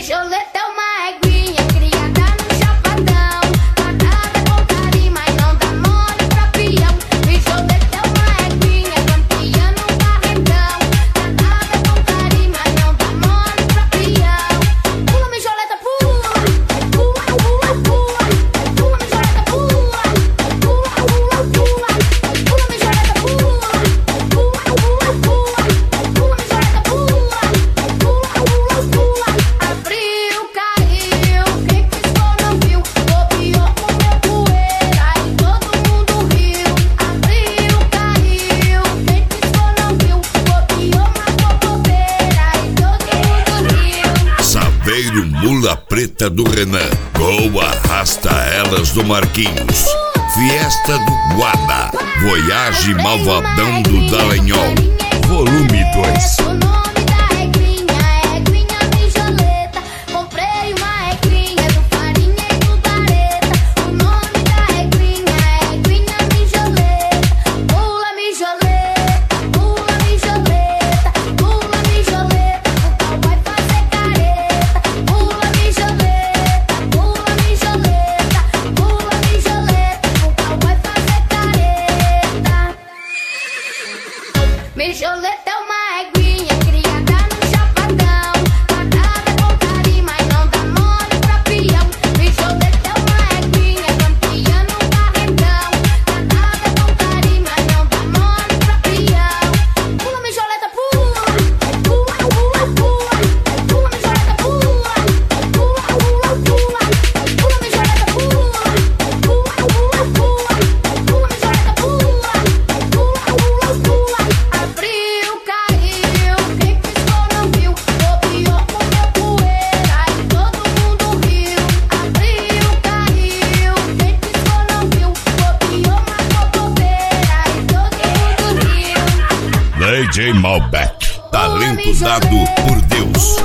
Mijoleta é uma eguinha criada no chapadão. Danada com carinho, mas não dá mole pra peão. Mijoleta é uma eguinha campeã no barrendão. Danada com carinho, mas não dá mole pra peão. Pula, mijoleta, pula. Pula, pula, pula. Pula, mijoleta, pula. Pula, pula, pula. Pula, mijoleta, pula. Pula, pula, pula. Pula, mijoleta, pula. Pula, pula, pula. Abriu, caiu, quem piscou não viu. Copiou, comeu poeira e todo mundo riu. Abriu, caiu, quem piscou não viu. Copiou, matou bobeira e todo mundo riu. Saveiro Mula Preta do Renan, Goa Arrasta Elas do Marquinhos, Fiesta do Guaba, Voyage Malvadão do Dallagnol, volume 2. O nome da egrinha é Eguinha Mijoleta. Comprei uma egrinha do Farinha e do Bareta. O nome da egrinha é Eguinha Mijoleta. Pula, mijoleta, pula, mijoleta. Pula, mijoleta, o pau vai fazer careta. Pula, mijoleta, pula, mijoleta. Pula, mijoleta, o pau vai fazer careta. Mijoleta é uma eguinha criada no chapadão. Danada com carinho, mas não dá mole pra peão. Mijoleta é uma eguinha campeã no barrendão. Danada com carinho, mas não dá mole pra peão. Pula, mijoleta, pula. Pula, pula, pula. Pula, mijoleta, pula. Pula, pula, pula. Pula, mijoleta, pula. Pula, pula, pula. Pula, mijoleta, pula. Pula, pula, pula. Abriu, caiu, quem piscou não viu. Copiou, comeu poeira e todo mundo riu. Abriu, caiu, quem piscou não viu. Copiou, matou bobeira e todo mundo riu. DJ Malbec, talento dado por Deus.